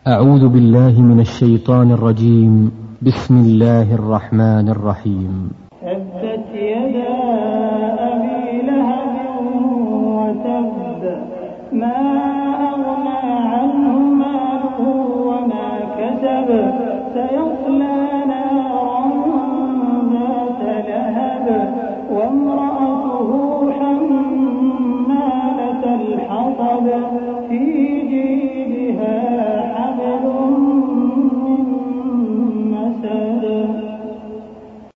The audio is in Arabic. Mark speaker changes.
Speaker 1: أعوذ بالله من الشيطان الرجيم. بسم الله الرحمن الرحيم.
Speaker 2: تبت يدا أبي لهب وتب ما أغنى عنه ماله وما كسب سيصلى نارا ذات لهب وامرأته حمالة الحطب